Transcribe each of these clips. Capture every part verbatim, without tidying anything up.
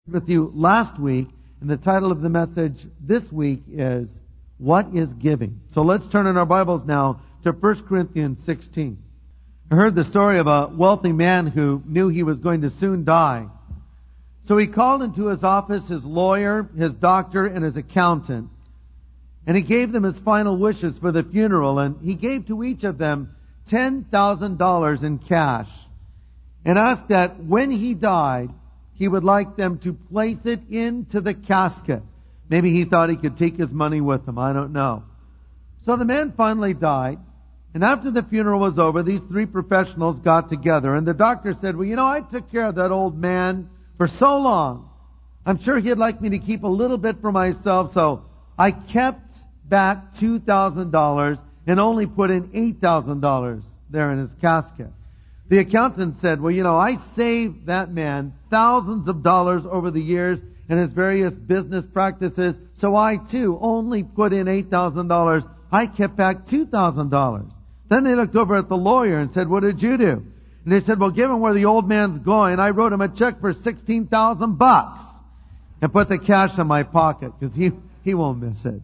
With you last week, and the title of the message this week is, What is Giving? So let's turn in our Bibles now to First Corinthians sixteen. I heard the story of a wealthy man who knew he was going to soon die. So he called into his office his lawyer, his doctor, and his accountant, and he gave them his final wishes for the funeral, and he gave to each of them ten thousand dollars in cash, and asked that when he died, he would like them to place it into the casket. Maybe he thought he could take his money with him. I don't know. So the man finally died. And after the funeral was over, these three professionals got together. And the doctor said, well, you know, I took care of that old man for so long. I'm sure he'd like me to keep a little bit for myself. So I kept back two thousand dollars and only put in eight thousand dollars there in his casket. The accountant said, well, you know, I saved that man thousands of dollars over the years in his various business practices, so I too only put in eight thousand dollars. I kept back two thousand dollars. Then they looked over at the lawyer and said, what did you do? And they said, well, given where the old man's going, I wrote him a check for sixteen thousand bucks and put the cash in my pocket because he, he won't miss it.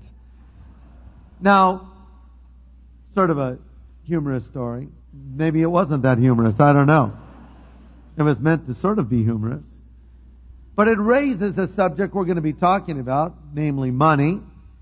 Now, sort of a humorous story. Maybe it wasn't that humorous. I don't know. It was meant to sort of be humorous. But it raises a subject we're going to be talking about, namely money,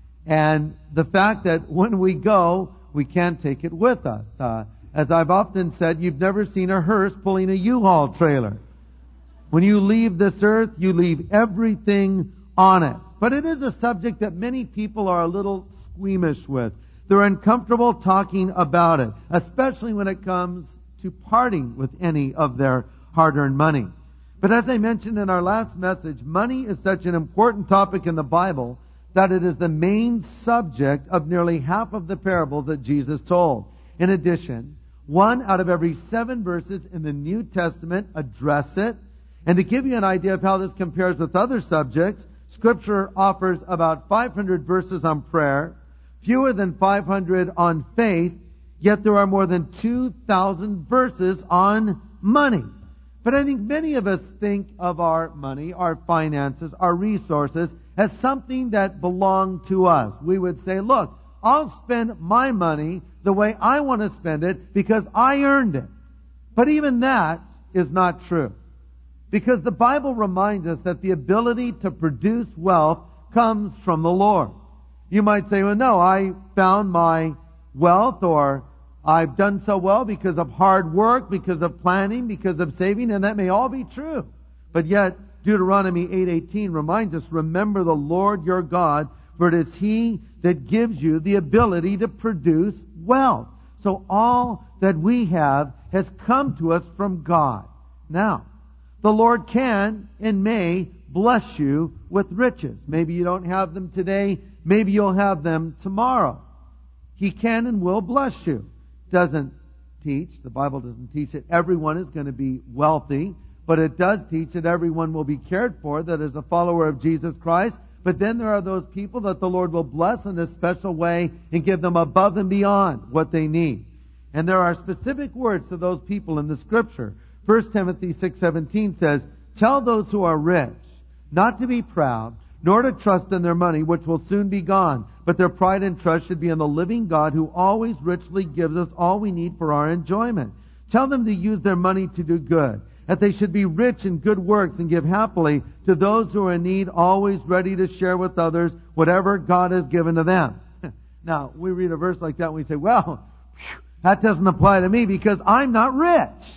and the fact that when we go, we can't take it with us. Uh, as I've often said, you've never seen a hearse pulling a U-Haul trailer. When you leave this earth, you leave everything on it. But it is a subject that many people are a little squeamish with. They're uncomfortable talking about it, especially when it comes to parting with any of their hard-earned money. But as I mentioned in our last message, money is such an important topic in the Bible that it is the main subject of nearly half of the parables that Jesus told. In addition, one out of every seven verses in the New Testament address it. And to give you an idea of how this compares with other subjects, Scripture offers about five hundred verses on prayer, fewer than five hundred on faith, yet there are more than two thousand verses on money. But I think many of us think of our money, our finances, our resources as something that belong to us. We would say, look, I'll spend my money the way I want to spend it because I earned it. But even that is not true. Because the Bible reminds us that the ability to produce wealth comes from the Lord. You might say, well, no, I found my wealth, or I've done so well because of hard work, because of planning, because of saving, and that may all be true. But yet, Deuteronomy eight eighteen reminds us, remember the Lord your God, for it is He that gives you the ability to produce wealth. So all that we have has come to us from God. Now, the Lord can and may bless you with riches. Maybe you don't have them today. Maybe you'll have them tomorrow. He can and will bless you. Doesn't teach, the Bible doesn't teach that everyone is going to be wealthy, but it does teach that everyone will be cared for that is a follower of Jesus Christ. But then there are those people that the Lord will bless in a special way and give them above and beyond what they need. And there are specific words to those people in the Scripture. First Timothy six seventeen says, tell those who are rich not to be proud, nor to trust in their money, which will soon be gone. But their pride and trust should be in the living God, who always richly gives us all we need for our enjoyment. Tell them to use their money to do good, that they should be rich in good works and give happily to those who are in need, always ready to share with others whatever God has given to them. Now, we read a verse like that and we say, well, whew, that doesn't apply to me because I'm not rich.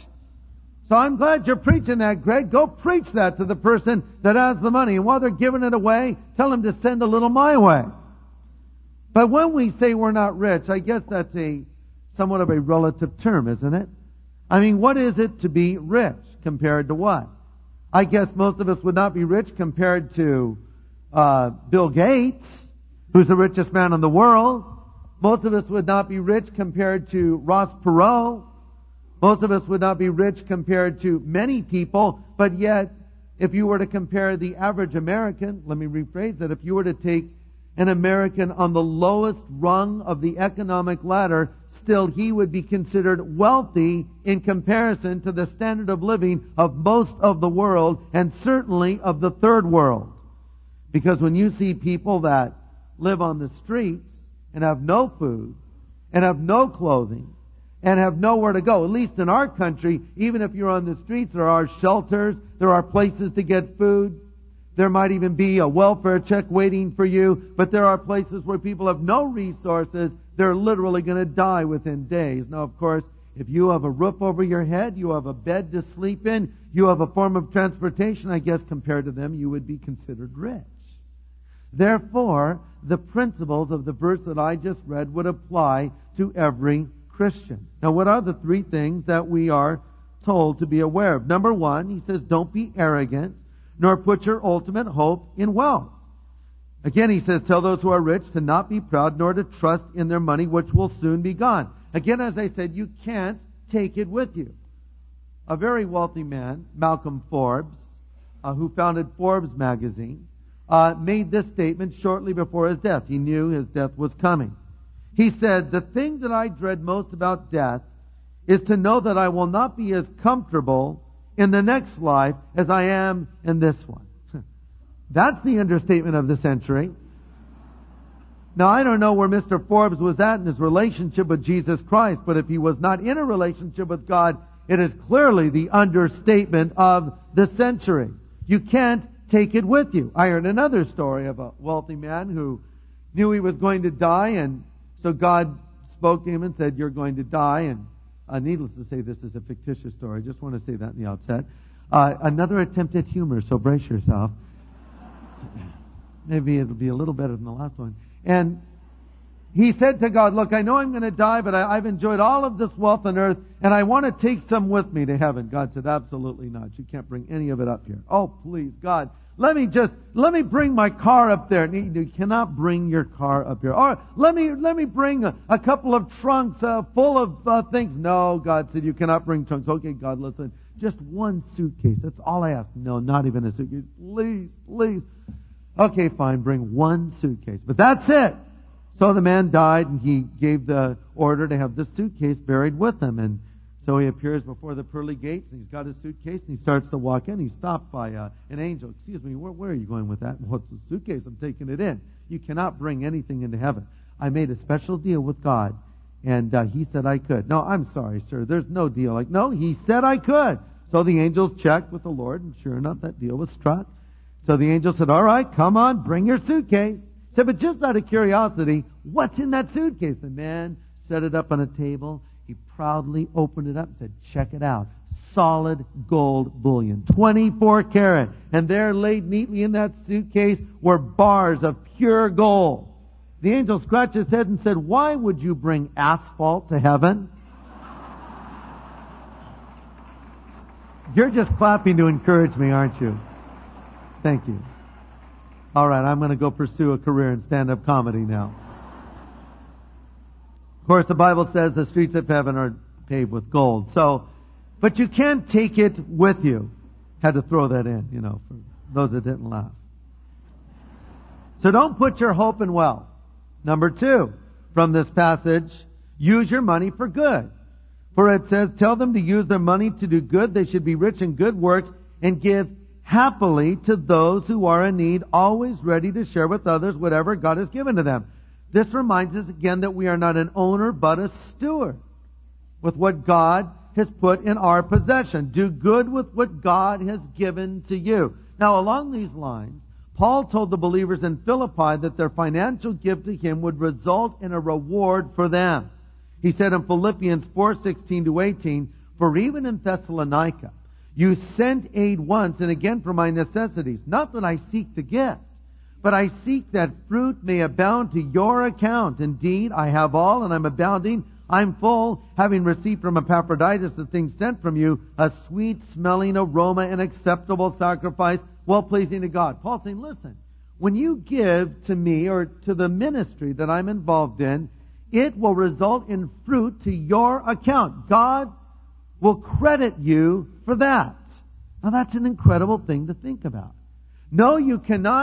So I'm glad you're preaching that, Greg. Go preach that to the person that has the money. And while they're giving it away, tell them to send a little my way. But when we say we're not rich, I guess that's a somewhat of a relative term, isn't it? I mean, what is it to be rich compared to what? I guess most of us would not be rich compared to uh, Bill Gates, who's the richest man in the world. Most of us would not be rich compared to Ross Perot. Most of us would not be rich compared to many people, but yet, if you were to compare the average American, let me rephrase that, if you were to take an American on the lowest rung of the economic ladder, still he would be considered wealthy in comparison to the standard of living of most of the world, and certainly of the third world. Because when you see people that live on the streets and have no food and have no clothing and have nowhere to go, at least in our country, even if you're on the streets, there are shelters, there are places to get food. There might even be a welfare check waiting for you, but there are places where people have no resources. They're literally going to die within days. Now, of course, if you have a roof over your head, you have a bed to sleep in, you have a form of transportation, I guess compared to them, you would be considered rich. Therefore, the principles of the verse that I just read would apply to every Christian. Now, what are the three things that we are told to be aware of? Number one, he says, don't be arrogant, nor put your ultimate hope in wealth. Again, he says, tell those who are rich to not be proud, nor to trust in their money, which will soon be gone. Again, as I said, you can't take it with you. A very wealthy man, Malcolm Forbes, uh, who founded Forbes magazine, uh, made this statement shortly before his death. He knew his death was coming. He said, the thing that I dread most about death is to know that I will not be as comfortable in the next life as I am in this one. That's the understatement of the century. Now, I don't know where Mister Forbes was at in his relationship with Jesus Christ, but if he was not in a relationship with God, it is clearly the understatement of the century. You can't take it with you. I heard another story of a wealthy man who knew he was going to die, and so God spoke to him and said, you're going to die, and Uh, needless to say, this is a fictitious story. I just want to say that in the outset. Uh, another attempt at humor, so brace yourself. Maybe it'll be a little better than the last one. And he said to God, look, I know I'm going to die, but I, I've enjoyed all of this wealth on earth, and I want to take some with me to heaven. God said, absolutely not. You can't bring any of it up here. Oh, please, God, let me just, let me bring my car up there. You cannot bring your car up here. Or let me, let me bring a, a couple of trunks uh, full of uh, things. No, God said, you cannot bring trunks. Okay, God, listen, just one suitcase. That's all I ask. No, not even a suitcase. Please, please. Okay, fine, bring one suitcase. But that's it. So the man died, and he gave the order to have the suitcase buried with him. And so he appears before the pearly gates, and he's got his suitcase, and he starts to walk in. He's stopped by uh, an angel. Excuse me, where, where are you going with that? What's the suitcase? I'm taking it in. You cannot bring anything into heaven. I made a special deal with God, and uh, he said I could. No, I'm sorry, sir. There's no deal. Like, no, he said I could. So the angels checked with the Lord, and sure enough, that deal was struck. So the angel said, all right, come on, bring your suitcase. He said, but just out of curiosity, what's in that suitcase? The man set it up on a table. He proudly opened it up and said, check it out. Solid gold bullion. twenty-four karat. And there laid neatly in that suitcase were bars of pure gold. The angel scratched his head and said, why would you bring asphalt to heaven? You're just clapping to encourage me, aren't you? Thank you. All right, I'm going to go pursue a career in stand-up comedy now. Of course, the Bible says the streets of heaven are paved with gold. So, but you can't take it with you. Had to throw that in, you know, for those that didn't laugh. So don't put your hope in wealth. Number two, from this passage, use your money for good. For it says, tell them to use their money to do good. They should be rich in good works and give happily to those who are in need, always ready to share with others whatever God has given to them. This reminds us again that we are not an owner, but a steward with what God has put in our possession. Do good with what God has given to you. Now, along these lines, Paul told the believers in Philippi that their financial gift to him would result in a reward for them. He said in Philippians four sixteen to eighteen, for even in Thessalonica, you sent aid once and again for my necessities. Not that I seek the gift, but I seek that fruit may abound to your account. Indeed, I have all and I'm abounding. I'm full, having received from Epaphroditus the things sent from you, a sweet-smelling aroma and acceptable sacrifice, well-pleasing to God. Paul's saying, listen, when you give to me or to the ministry that I'm involved in, it will result in fruit to your account. God will credit you for that. Now that's an incredible thing to think about. No, you cannot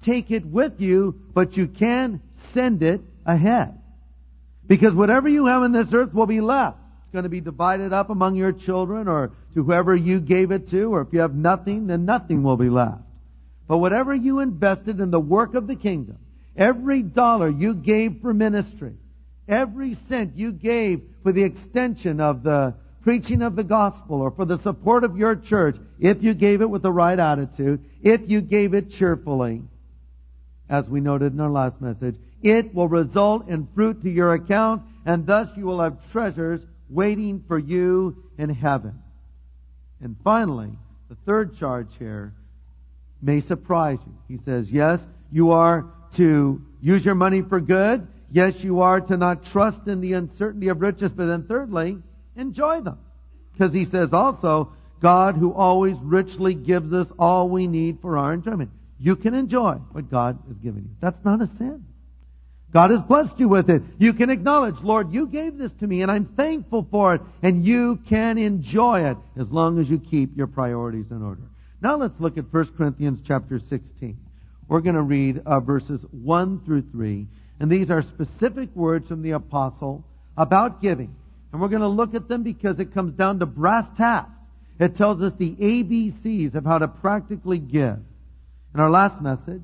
take it with you, but you can send it ahead. Because whatever you have in this earth will be left. It's going to be divided up among your children or to whoever you gave it to, or if you have nothing, then nothing will be left. But whatever you invested in the work of the kingdom, every dollar you gave for ministry, every cent you gave for the extension of the preaching of the gospel or for the support of your church, if you gave it with the right attitude, if you gave it cheerfully, as we noted in our last message, it will result in fruit to your account, and thus you will have treasures waiting for you in heaven. And finally, the third charge here may surprise you. He says, yes, you are to use your money for good. Yes, you are to not trust in the uncertainty of riches. But then thirdly, enjoy them. Because he says also, God who always richly gives us all we need for our enjoyment. You can enjoy what God has given you. That's not a sin. God has blessed you with it. You can acknowledge, Lord, you gave this to me and I'm thankful for it. And you can enjoy it as long as you keep your priorities in order. Now let's look at First Corinthians chapter sixteen. We're going to read uh, verses one through three. And these are specific words from the apostle about giving. And we're going to look at them because it comes down to brass tacks. It tells us the A B Cs of how to practically give. In our last message,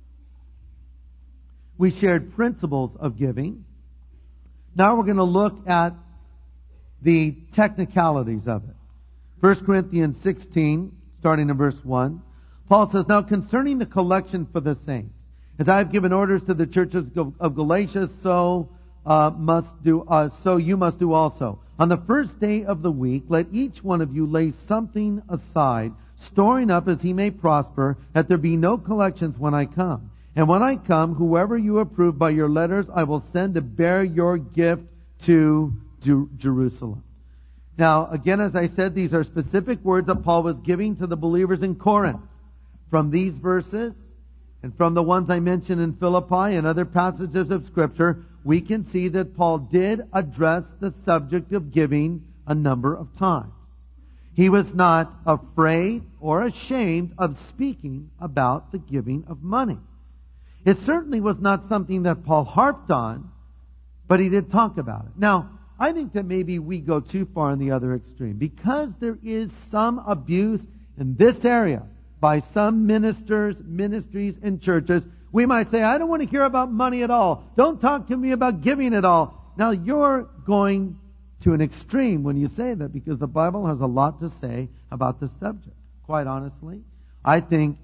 we shared principles of giving. Now we're going to look at the technicalities of it. First Corinthians sixteen, starting in verse one. Paul says, now concerning the collection for the saints, as I have given orders to the churches of Galatia, so uh, must do. Uh, so you must do also. On the first day of the week, let each one of you lay something aside, storing up as he may prosper, that there be no collections when I come. And when I come, whoever you approve by your letters, I will send to bear your gift to Jer- Jerusalem. Now, again, as I said, these are specific words that Paul was giving to the believers in Corinth. From these verses, and from the ones I mentioned in Philippi and other passages of Scripture, we can see that Paul did address the subject of giving a number of times. He was not afraid or ashamed of speaking about the giving of money. It certainly was not something that Paul harped on, but he did talk about it. Now, I think that maybe we go too far in the other extreme. Because there is some abuse in this area by some ministers, ministries, and churches, we might say, I don't want to hear about money at all. Don't talk to me about giving at all. Now, you're going to an extreme when you say that, because the Bible has a lot to say about the subject. Quite honestly, I think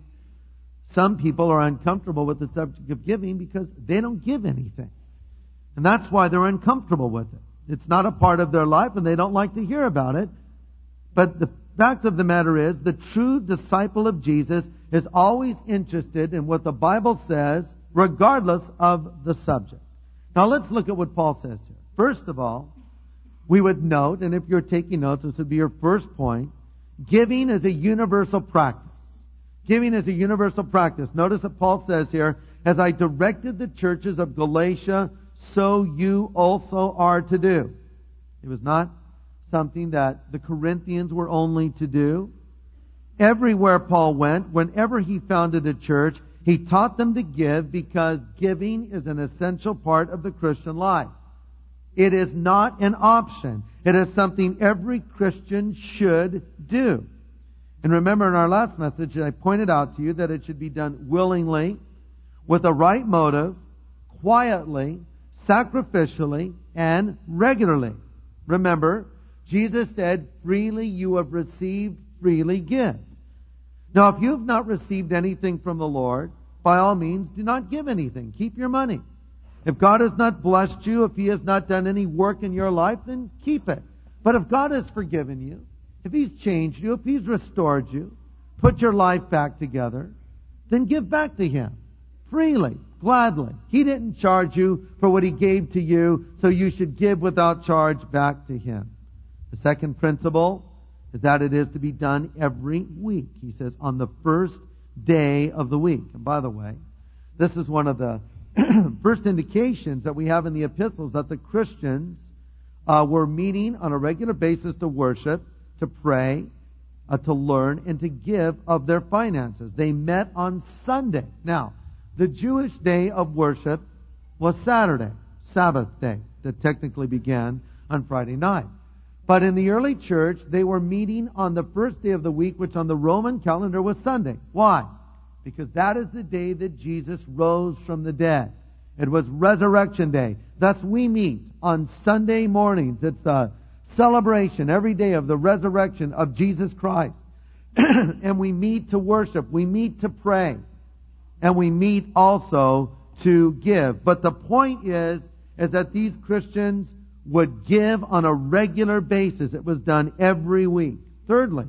some people are uncomfortable with the subject of giving because they don't give anything. And that's why they're uncomfortable with it. It's not a part of their life and they don't like to hear about it. But the fact of the matter is, the true disciple of Jesus is always interested in what the Bible says, regardless of the subject. Now let's look at what Paul says here. First of all, we would note, and if you're taking notes, this would be your first point, giving is a universal practice. Giving is a universal practice. Notice that Paul says here, as I directed the churches of Galatia, so you also are to do. It was not something that the Corinthians were only to do. Everywhere Paul went, whenever he founded a church, he taught them to give because giving is an essential part of the Christian life. It is not an option. It is something every Christian should do. And remember, in our last message, I pointed out to you that it should be done willingly, with the right motive, quietly, sacrificially, and regularly. Remember, Jesus said, freely you have received, freely give. Now, if you have not received anything from the Lord, by all means, do not give anything. Keep your money. If God has not blessed you, if He has not done any work in your life, then keep it. But if God has forgiven you, if He's changed you, if He's restored you, put your life back together, then give back to Him. Freely, gladly. He didn't charge you for what He gave to you, so you should give without charge back to Him. The second principle is that it is to be done every week. He says, on the first day of the week. And by the way, this is one of the first indications that we have in the epistles that the Christians uh, were meeting on a regular basis to worship, to pray, uh, to learn, and to give of their finances. They met on Sunday. Now, The Jewish day of worship was Saturday, Sabbath day, that technically began on Friday night. But in the early church, they were meeting on the first day of the week, which on the Roman calendar was Sunday. Why? Because that is the day that Jesus rose from the dead. It was Resurrection Day. Thus we meet on Sunday mornings. It's a celebration every day of the resurrection of Jesus Christ. And we meet to worship. We meet to pray. And we meet also to give. But the point is, is that these Christians would give on a regular basis. It was done every week. Thirdly,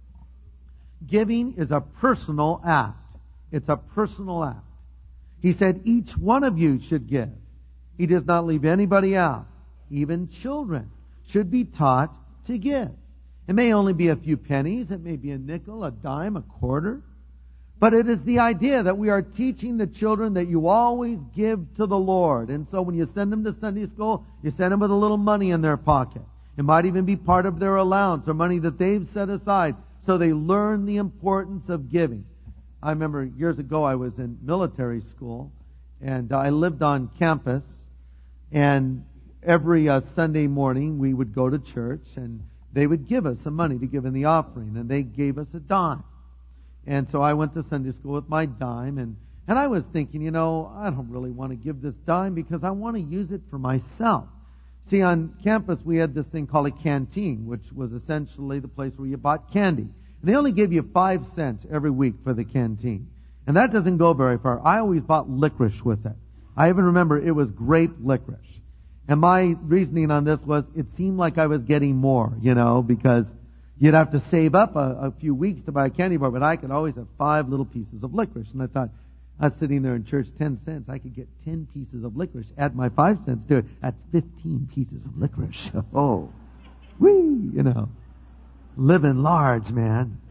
giving is a personal act. It's a personal act. He said each one of you should give. He does not leave anybody out. Even children should be taught to give. It may only be a few pennies. It may be a nickel, a dime, a quarter. But it is the idea that we are teaching the children that you always give to the Lord. And so when you send them to Sunday school, you send them with a little money in their pocket. It might even be part of their allowance or money that they've set aside, so they learn the importance of giving. I remember years ago I was in military school, and I lived on campus, and every uh, Sunday morning we would go to church, and they would give us some money to give in the offering, and they gave us a dime. And so I went to Sunday school with my dime, and, and I was thinking, you know, I don't really want to give this dime because I want to use it for myself. See, on campus we had this thing called a canteen, which was essentially the place where you bought candy. And they only gave you five cents every week for the canteen. And that doesn't go very far. I always bought licorice with it. I even remember it was grape licorice. And my reasoning on this was it seemed like I was getting more, you know, because you'd have to save up a, a few weeks to buy a candy bar, but I could always have five little pieces of licorice. And I thought, I was sitting there in church, ten cents, I could get ten pieces of licorice. Add my five cents to it, that's fifteen pieces of licorice. Oh, whee, you know, living large, man.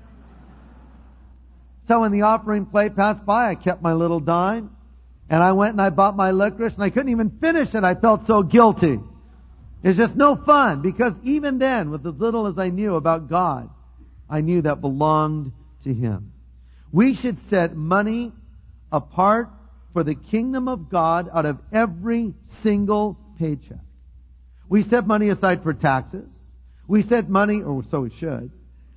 So when the offering plate passed by, I kept my little dime, and I went and I bought my licorice, and I couldn't even finish it. I felt so guilty. It's just no fun, because even then, with as little as I knew about God, I knew that belonged to Him. We should set money apart for the kingdom of God out of every single paycheck. We set money aside for taxes. We set money, or so we should.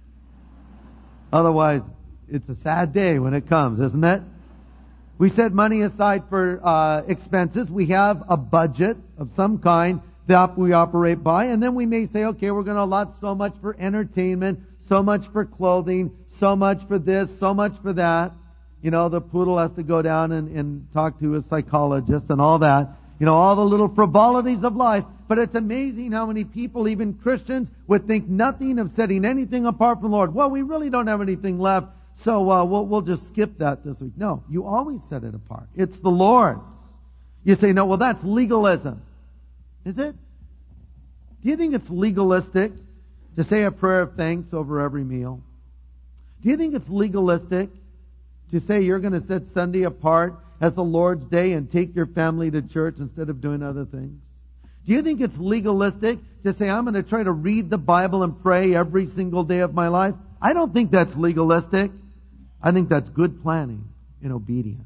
Otherwise, it's a sad day when it comes, isn't it? We set money aside for uh, expenses. We have a budget of some kind that we operate by, and then we may say, okay, we're going to allot so much for entertainment, so much for clothing, so much for this, so much for that. You know, the poodle has to go down and, and talk to a psychologist and all that. You know, all the little frivolities of life. But it's amazing how many people, even Christians, would think nothing of setting anything apart from the Lord. Well, we really don't have anything left, so uh, we'll, we'll just skip that this week. No, you always set it apart. It's the Lord's. You say, no, well, that's legalism. Is it? Do you think it's legalistic to say a prayer of thanks over every meal? Do you think it's legalistic to say you're going to set Sunday apart as the Lord's Day and take your family to church instead of doing other things? Do you think it's legalistic to say I'm going to try to read the Bible and pray every single day of my life? I don't think that's legalistic. I think that's good planning and obedience.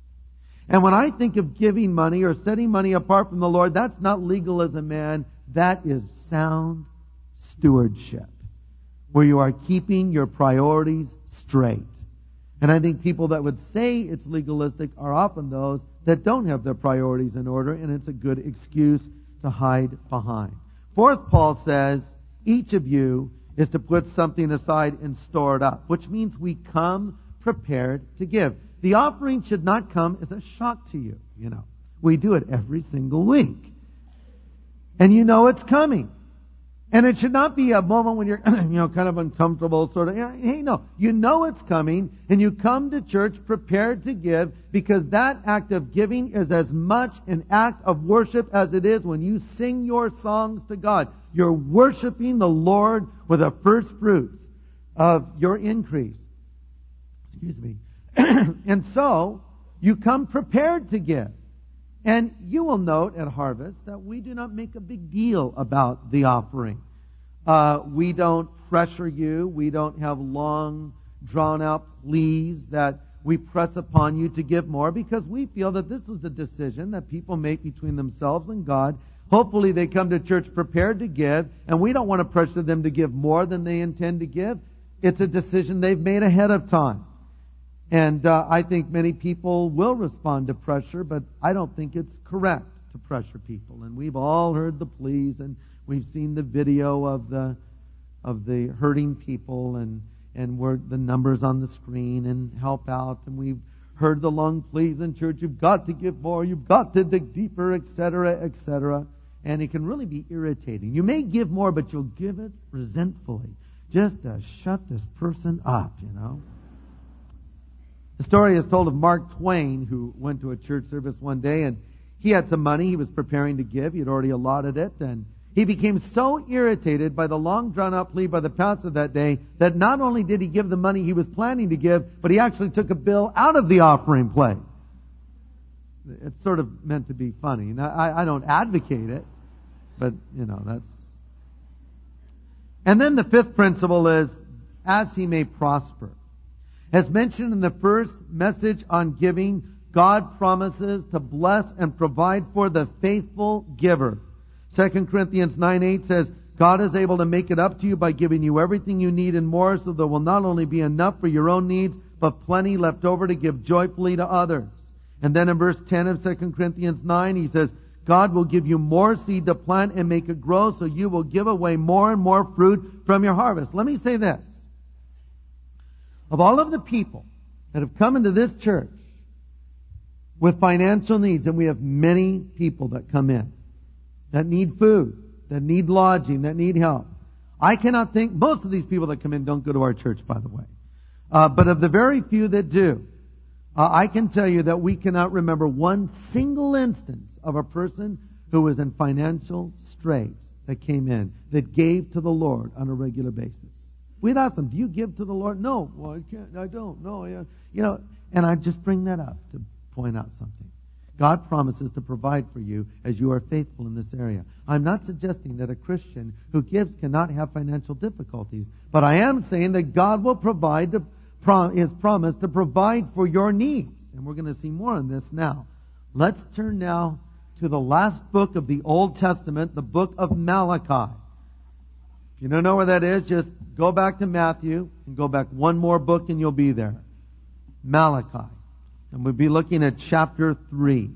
And when I think of giving money or setting money apart from the Lord, that's not legalism, man. That is sound stewardship, where you are keeping your priorities straight. And I think people that would say it's legalistic are often those that don't have their priorities in order, and it's a good excuse to hide behind. Fourth, Paul says, each of you is to put something aside and store it up, which means we come prepared to give. The offering should not come as a shock to you, you know. We do it every single week. And you know it's coming. And it should not be a moment when you're, you know, kind of uncomfortable, sort of, hey, no. You know it's coming, and you come to church prepared to give, because that act of giving is as much an act of worship as it is when you sing your songs to God. You're worshiping the Lord with the first fruits of your increase. Excuse me. And so, you come prepared to give. And you will note at Harvest that we do not make a big deal about the offering. Uh, we don't pressure you. We don't have long, drawn-out pleas that we press upon you to give more because we feel that this is a decision that people make between themselves and God. Hopefully they come to church prepared to give, and we don't want to pressure them to give more than they intend to give. It's a decision they've made ahead of time. And uh, I think many people will respond to pressure, but I don't think it's correct to pressure people. And we've all heard the pleas, and we've seen the video of the of the hurting people, and and we're, the numbers on the screen, and help out. And we've heard the long pleas in church, you've got to give more, you've got to dig deeper, et cetera, et cetera. And it can really be irritating. You may give more, but you'll give it resentfully, just to shut this person up, you know. The story is told of Mark Twain, who went to a church service one day, and he had some money he was preparing to give. He had already allotted it, and he became so irritated by the long drawn-out plea by the pastor that day that not only did he give the money he was planning to give, but he actually took a bill out of the offering plate. It's sort of meant to be funny. Now, I, I don't advocate it, but, you know, that's... And then the fifth principle is, as he may prosper. As mentioned in the first message on giving, God promises to bless and provide for the faithful giver. Second Corinthians nine eight says, God is able to make it up to you by giving you everything you need and more, so there will not only be enough for your own needs, but plenty left over to give joyfully to others. And then in verse ten of Second Corinthians nine, he says, God will give you more seed to plant and make it grow, so you will give away more and more fruit from your harvest. Let me say this. Of all of the people that have come into this church with financial needs, and we have many people that come in that need food, that need lodging, that need help. I cannot think, most of these people that come in don't go to our church, by the way. Uh, but of the very few that do, uh, I can tell you that we cannot remember one single instance of a person who was in financial straits that came in, that gave to the Lord on a regular basis. We'd ask them, do you give to the Lord? No. Well, I can't. I don't. No. Yeah. You know, and I just bring that up to point out something. God promises to provide for you as you are faithful in this area. I'm not suggesting that a Christian who gives cannot have financial difficulties, but I am saying that God will provide to, His promise to provide for your needs. And we're going to see more on this now. Let's turn now to the last book of the Old Testament, the book of Malachi. If you don't know where that is, just go back to Matthew and go back one more book and you'll be there. Malachi. And we'll be looking at chapter three.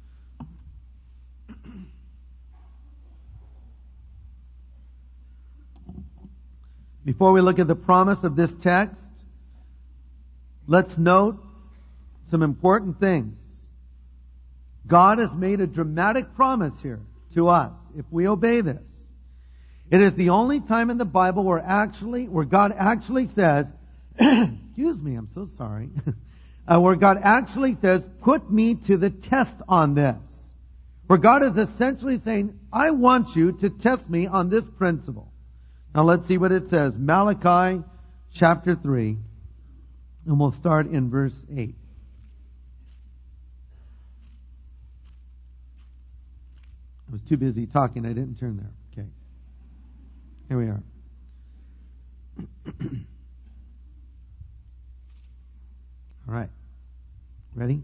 Before we look at the promise of this text, let's note some important things. God has made a dramatic promise here to us if we obey this. It is the only time in the Bible where actually, where God actually says, excuse me, I'm so sorry, uh, where God actually says, put me to the test on this. Where God is essentially saying, I want you to test me on this principle. Now let's see what it says. Malachi chapter three, and we'll start in verse eight. I was too busy talking, I didn't turn there. Okay. Here we are. All right. Ready?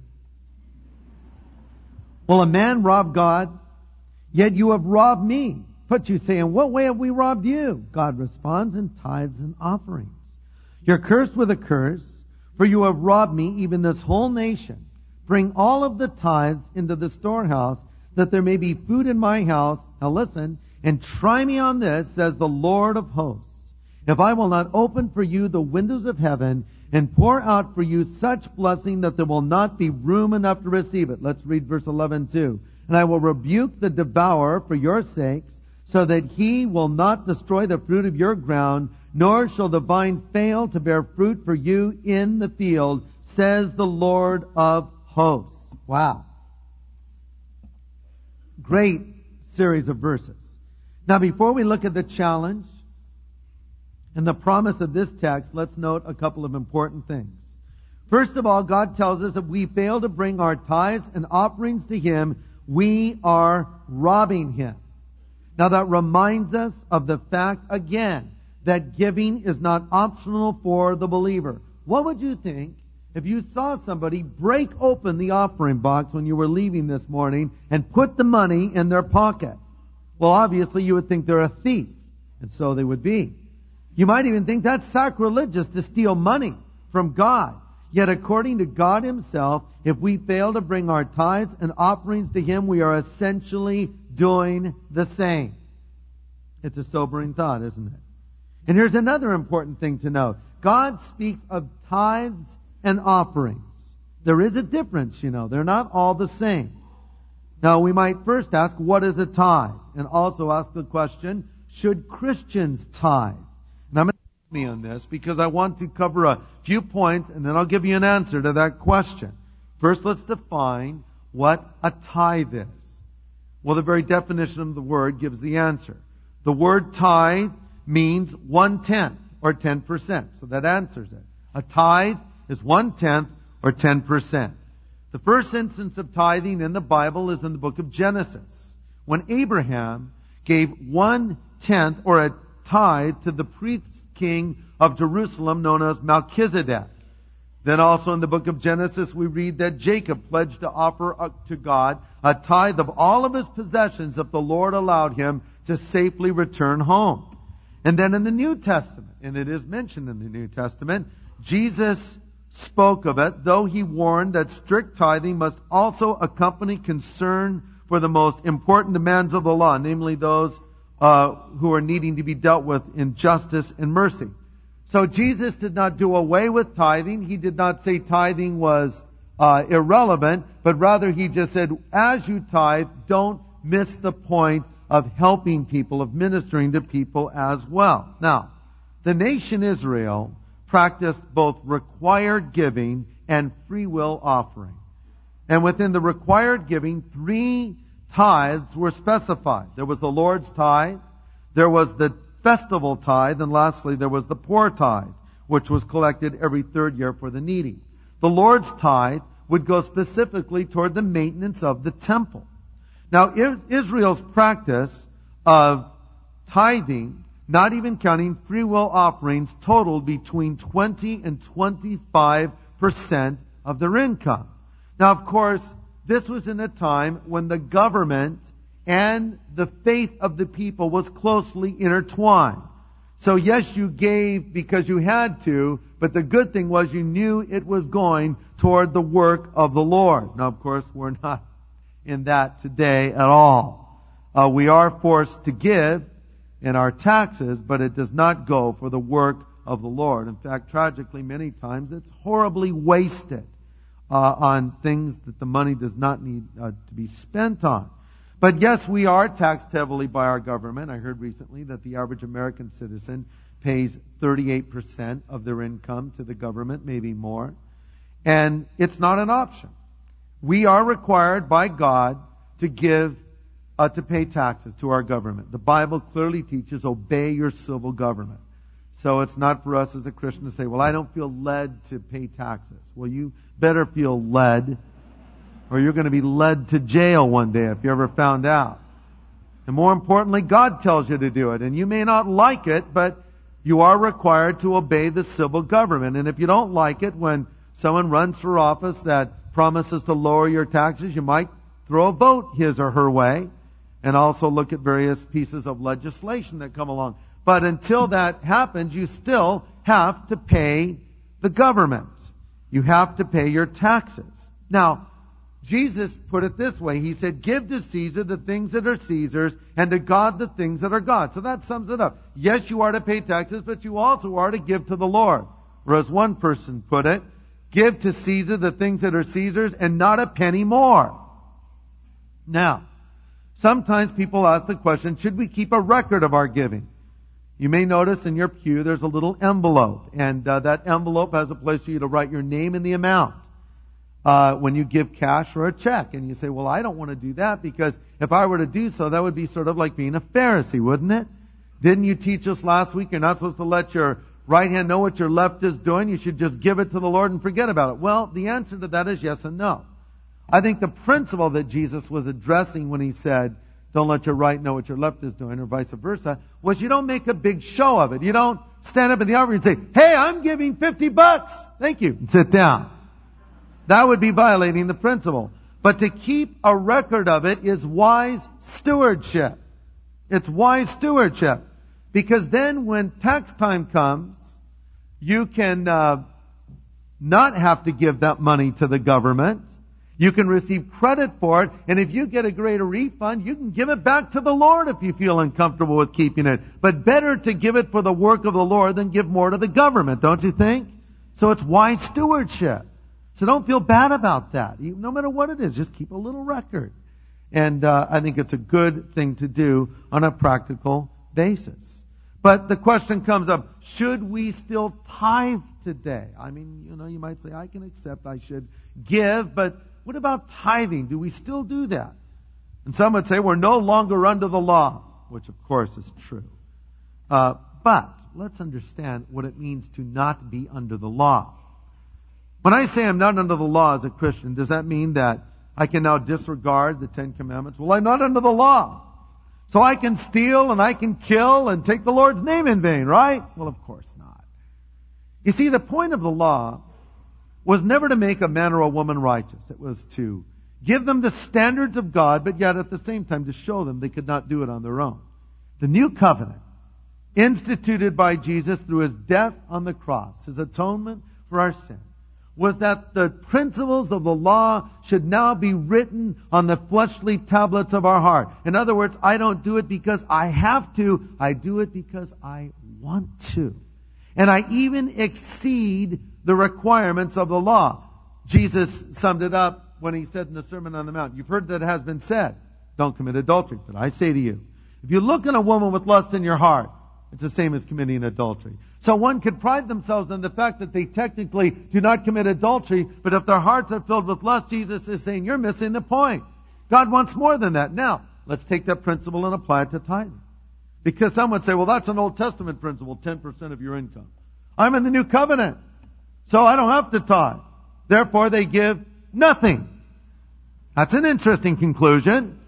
Will a man rob God? Yet you have robbed me. But you say, in what way have we robbed you? God responds, in tithes and offerings. You're cursed with a curse, for you have robbed me, even this whole nation. Bring all of the tithes into the storehouse, that there may be food in my house. Now listen, and try me on this, says the Lord of hosts. If I will not open for you the windows of heaven and pour out for you such blessing that there will not be room enough to receive it. Let's read verse eleven too. And I will rebuke the devourer for your sakes, so that he will not destroy the fruit of your ground, nor shall the vine fail to bear fruit for you in the field, says the Lord of hosts. Wow. Great series of verses. Now, before we look at the challenge and the promise of this text, let's note a couple of important things. First of all, God tells us if we fail to bring our tithes and offerings to Him, we are robbing Him. Now, that reminds us of the fact, again, that giving is not optional for the believer. What would you think If you saw somebody break open the offering box when you were leaving this morning and put the money in their pocket, well, obviously you would think they're a thief. And so they would be. You might even think that's sacrilegious to steal money from God. Yet according to God Himself, if we fail to bring our tithes and offerings to Him, we are essentially doing the same. It's a sobering thought, isn't it? And here's another important thing to note. God speaks of tithes and offerings. There is a difference, you know. They're not all the same. Now, we might first ask, what is a tithe? And also ask the question, should Christians tithe? And I'm going to me on this because I want to cover a few points and then I'll give you an answer to that question. First, let's define what a tithe is. Well, the very definition of the word gives the answer. The word tithe means one-tenth or ten percent. So that answers it. A tithe is one-tenth or ten percent. The first instance of tithing in the Bible is in the book of Genesis, when Abraham gave one-tenth or a tithe to the priest king of Jerusalem known as Melchizedek. Then also in the book of Genesis we read that Jacob pledged to offer to God a tithe of all of his possessions if the Lord allowed him to safely return home. And then in the New Testament, and it is mentioned in the New Testament, Jesus spoke of it, though He warned that strict tithing must also accompany concern for the most important demands of the law, namely those uh, who are needing to be dealt with in justice and mercy. So Jesus did not do away with tithing. He did not say tithing was uh, irrelevant, but rather He just said, as you tithe, don't miss the point of helping people, of ministering to people as well. Now, the nation Israel practiced both required giving and free will offering. And within the required giving, three tithes were specified. There was the Lord's tithe, there was the festival tithe, and lastly there was the poor tithe, which was collected every third year for the needy. The Lord's tithe would go specifically toward the maintenance of the temple. Now, Israel's practice of tithing, not even counting free will offerings, totaled between twenty and twenty-five percent of their income. Now, of course, this was in a time when the government and the faith of the people was closely intertwined. So yes, you gave because you had to, but the good thing was you knew it was going toward the work of the Lord. Now, of course, we're not in that today at all. Uh, we are forced to give in our taxes, but it does not go for the work of the Lord. In fact, tragically, many times it's horribly wasted uh, on things that the money does not need uh, to be spent on. But yes, we are taxed heavily by our government. I heard recently that the average American citizen pays thirty-eight percent of their income to the government, maybe more. And it's not an option. We are required by God to give Uh, to pay taxes to our government. The Bible clearly teaches, obey your civil government. So it's not for us as a Christian to say, well, I don't feel led to pay taxes. Well, you better feel led, or you're going to be led to jail one day if you ever found out. And more importantly, God tells you to do it. And you may not like it, but you are required to obey the civil government. And if you don't like it, when someone runs for office that promises to lower your taxes, you might throw a vote his or her way. And also look at various pieces of legislation that come along. But until that happens, you still have to pay the government. You have to pay your taxes. Now, Jesus put it this way. He said, give to Caesar the things that are Caesar's, and to God the things that are God's. So that sums it up. Yes, you are to pay taxes, but you also are to give to the Lord. Or as one person put it, give to Caesar the things that are Caesar's, and not a penny more. Now, sometimes people ask the question, should we keep a record of our giving? You may notice in your pew there's a little envelope, and uh, that envelope has a place for you to write your name and the amount uh, when you give cash or a check. And you say, well, I don't want to do that because if I were to do so, that would be sort of like being a Pharisee, wouldn't it? Didn't you teach us last week you're not supposed to let your right hand know what your left is doing? You should just give it to the Lord and forget about it. Well, the answer to that is yes and no. I think the principle that Jesus was addressing when He said, don't let your right know what your left is doing, or vice versa, was you don't make a big show of it. You don't stand up in the offering and say, hey, I'm giving fifty bucks. Thank you. And sit down. That would be violating the principle. But to keep a record of it is wise stewardship. It's wise stewardship. Because then when tax time comes, you can uh, not have to give that money to the government. You can receive credit for it. And if you get a greater refund, you can give it back to the Lord if you feel uncomfortable with keeping it. But better to give it for the work of the Lord than give more to the government, don't you think? So it's wise stewardship. So don't feel bad about that. No matter what it is, just keep a little record. And uh, I think it's a good thing to do on a practical basis. But the question comes up, should we still tithe today? I mean, you know, you might say, I can accept I should give, but what about tithing? Do we still do that? And some would say we're no longer under the law, which of course is true. Uh, but let's understand what it means to not be under the law. When I say I'm not under the law as a Christian, does that mean that I can now disregard the Ten Commandments? Well, I'm not under the law. So I can steal and I can kill and take the Lord's name in vain, right? Well, of course not. You see, the point of the law was never to make a man or a woman righteous. It was to give them the standards of God, but yet at the same time to show them they could not do it on their own. The new covenant, instituted by Jesus through His death on the cross, His atonement for our sin, was that the principles of the law should now be written on the fleshly tablets of our heart. In other words, I don't do it because I have to. I do it because I want to. And I even exceed the requirements of the law. Jesus summed it up when He said in the Sermon on the Mount, you've heard that it has been said, don't commit adultery. But I say to you, if you look at a woman with lust in your heart, it's the same as committing adultery. So one could pride themselves on the fact that they technically do not commit adultery, but if their hearts are filled with lust, Jesus is saying, you're missing the point. God wants more than that. Now, let's take that principle and apply it to tithing. Because some would say, well, that's an Old Testament principle, ten percent of your income. I'm in the New Covenant, so I don't have to tithe. Therefore, they give nothing. That's an interesting conclusion.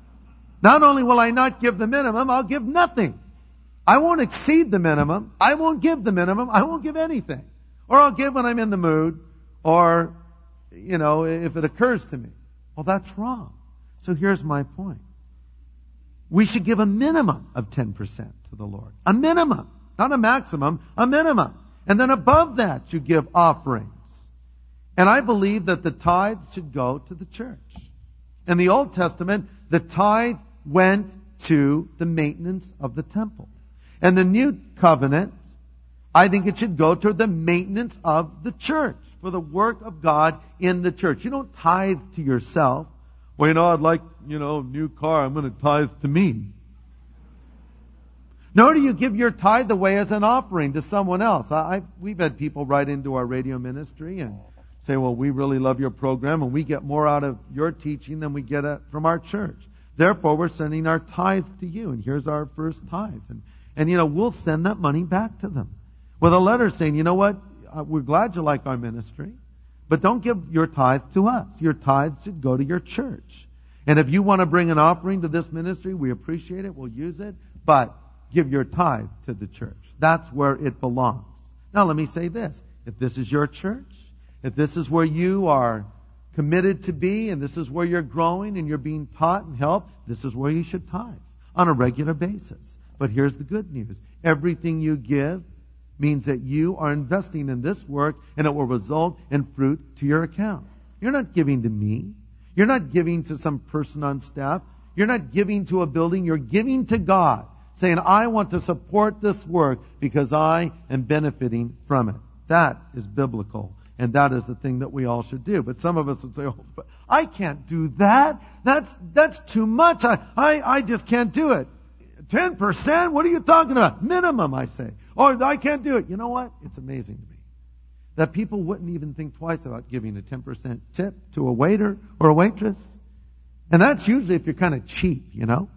Not only will I not give the minimum, I'll give nothing. I won't exceed the minimum. I won't give the minimum. I won't give anything. Or I'll give when I'm in the mood, or, you know, if it occurs to me. Well, that's wrong. So here's my point. We should give a minimum of ten percent to the Lord. A minimum. Not a maximum, a minimum. And then above that, you give offerings. And I believe that the tithe should go to the church. In the Old Testament, the tithe went to the maintenance of the temple. And the New Covenant, I think it should go to the maintenance of the church, for the work of God in the church. You don't tithe to yourself. Well, you know, I'd like, you know, a new car. I'm going to tithe to me. Nor do you give your tithe away as an offering to someone else. I, I've, we've had people write into our radio ministry and say, well, we really love your program and we get more out of your teaching than we get from our church. Therefore, we're sending our tithe to you. And here's our first tithe. And, and you know, we'll send that money back to them with a letter saying, you know what, uh, we're glad you like our ministry, but don't give your tithe to us. Your tithe should go to your church. And if you want to bring an offering to this ministry, we appreciate it. We'll use it. But give your tithe to the church. That's where it belongs. Now, let me say this. If this is your church, if this is where you are committed to be, and this is where you're growing and you're being taught and helped, this is where you should tithe on a regular basis. But here's the good news. Everything you give means that you are investing in this work, and it will result in fruit to your account. You're not giving to me. You're not giving to some person on staff. You're not giving to a building. You're giving to God, saying, I want to support this work because I am benefiting from it. That is biblical. And that is the thing that we all should do. But some of us would say, oh, but I can't do that. That's, that's too much. I, I, I just can't do it. ten percent? What are you talking about? Minimum, I say. Or I can't do it. You know what? It's amazing to me that people wouldn't even think twice about giving a ten percent tip to a waiter or a waitress. And that's usually if you're kind of cheap, you know.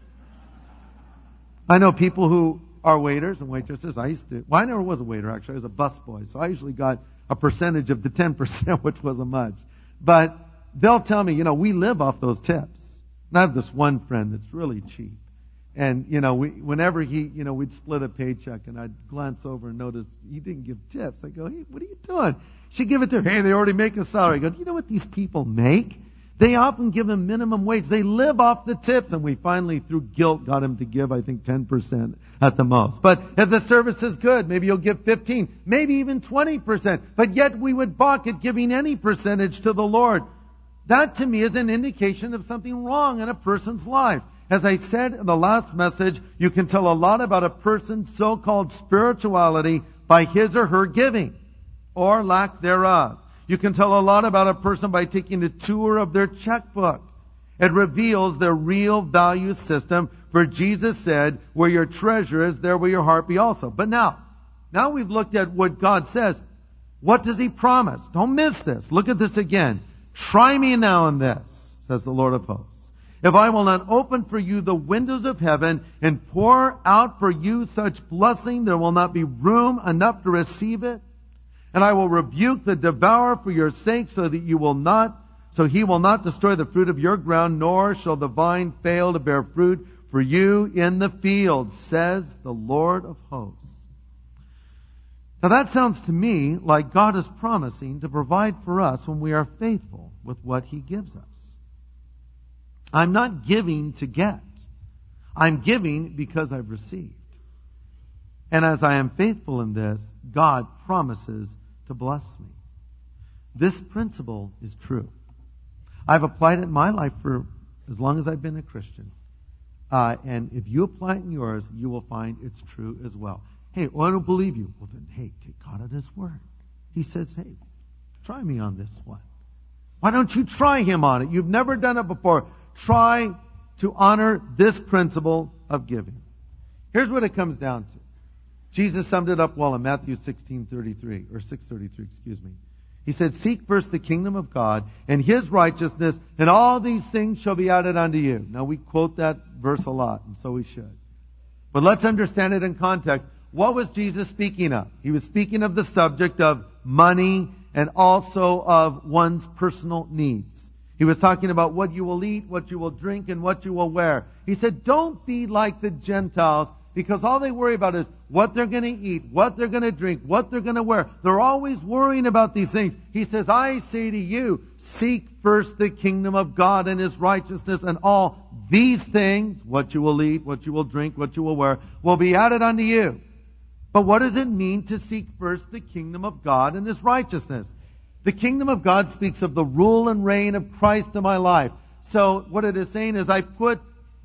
I know people who are waiters and waitresses. I used to, well, I never was a waiter, actually. I was a busboy. So I usually got a percentage of the ten percent, which wasn't much. But they'll tell me, you know, we live off those tips. And I have this one friend that's really cheap. And, you know, we, whenever he, you know, we'd split a paycheck and I'd glance over and notice he didn't give tips. I go, hey, what are you doing? She'd give it to her. Hey, they already make a salary. I go, do you know what these people make? They often give them minimum wage. They live off the tips. And we finally, through guilt, got him to give, I think, ten percent at the most. But if the service is good, maybe you'll give fifteen, maybe even twenty percent. But yet we would balk at giving any percentage to the Lord. That to me is an indication of something wrong in a person's life. As I said in the last message, you can tell a lot about a person's so-called spirituality by his or her giving, or lack thereof. You can tell a lot about a person by taking a tour of their checkbook. It reveals their real value system. For Jesus said, where your treasure is, there will your heart be also. But now, now we've looked at what God says. What does He promise? Don't miss this. Look at this again. Try me now in this, says the Lord of hosts. If I will not open for you the windows of heaven and pour out for you such blessing, there will not be room enough to receive it. And I will rebuke the devourer for your sake, so that you will not, so he will not destroy the fruit of your ground, nor shall the vine fail to bear fruit for you in the field, says the Lord of hosts. Now that sounds to me like God is promising to provide for us when we are faithful with what He gives us. I'm not giving to get. I'm giving because I've received. And as I am faithful in this, God promises to bless me. This principle is true. I've applied it in my life for as long as I've been a Christian. Uh, and if you apply it in yours, you will find it's true as well. Hey, well, I don't believe you. Well then, hey, take God at His word. He says, hey, try me on this one. Why don't you try Him on it? You've never done it before. Try to honor this principle of giving. Here's what it comes down to. Jesus summed it up well in Matthew sixteen thirty-three, or six thirty-three, excuse me. He said, seek first the kingdom of God and His righteousness, and all these things shall be added unto you. Now we quote that verse a lot, and so we should. But let's understand it in context. What was Jesus speaking of? He was speaking of the subject of money and also of one's personal needs. He was talking about what you will eat, what you will drink, and what you will wear. He said, don't be like the Gentiles, because all they worry about is what they're going to eat, what they're going to drink, what they're going to wear. They're always worrying about these things. He says, I say to you, seek first the kingdom of God and His righteousness, and all these things, what you will eat, what you will drink, what you will wear, will be added unto you. But what does it mean to seek first the kingdom of God and His righteousness? The kingdom of God speaks of the rule and reign of Christ in my life. So what it is saying is I put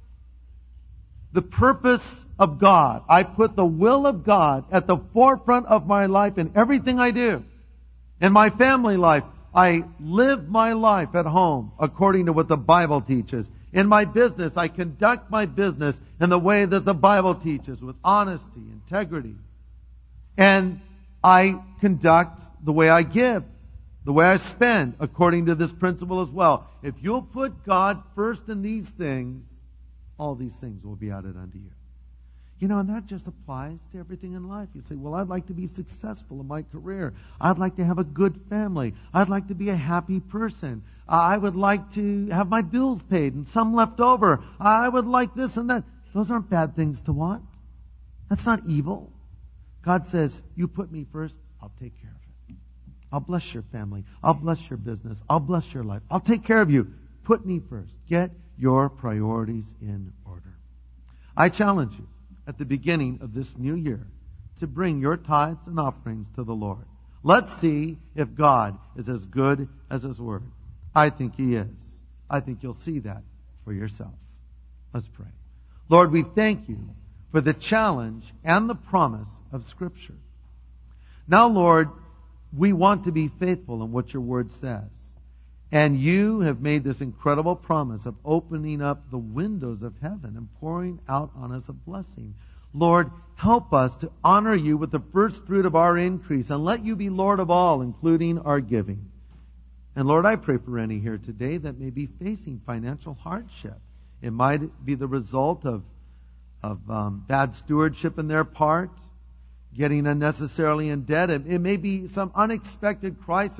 the purpose of God, I put the will of God at the forefront of my life in everything I do. In my family life, I live my life at home according to what the Bible teaches. In my business, I conduct my business in the way that the Bible teaches, with honesty, integrity. And I conduct the way I give, the way I spend, according to this principle as well. If you'll put God first in these things, all these things will be added unto you. You know, and that just applies to everything in life. You say, well, I'd like to be successful in my career. I'd like to have a good family. I'd like to be a happy person. I would like to have my bills paid and some left over. I would like this and that. Those aren't bad things to want. That's not evil. God says, you put me first, I'll take care of it. I'll bless your family. I'll bless your business. I'll bless your life. I'll take care of you. Put me first. Get your priorities in order. I challenge you at the beginning of this new year to bring your tithes and offerings to the Lord. Let's see if God is as good as His Word. I think He is. I think you'll see that for yourself. Let's pray. Lord, we thank You for the challenge and the promise of Scripture. Now, Lord, we want to be faithful in what Your Word says. And You have made this incredible promise of opening up the windows of heaven and pouring out on us a blessing. Lord, help us to honor You with the first fruit of our increase, and let You be Lord of all, including our giving. And Lord, I pray for any here today that may be facing financial hardship. It might be the result of, of um, bad stewardship in their part, getting unnecessarily in debt. It, it may be some unexpected crisis.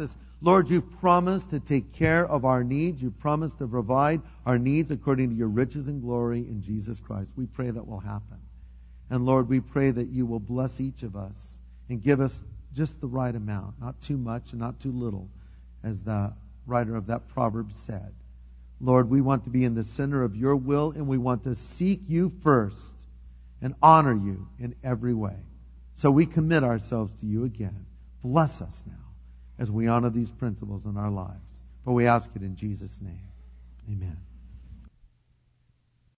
Lord, you've promised to take care of our needs. You've promised to provide our needs according to your riches and glory in Jesus Christ. We pray that will happen. And Lord, we pray that you will bless each of us and give us just the right amount, not too much and not too little, as the writer of that proverb said. Lord, we want to be in the center of your will, and we want to seek you first and honor you in every way. So we commit ourselves to you again. Bless us now as we honor these principles in our lives. For we ask it in Jesus' name. Amen.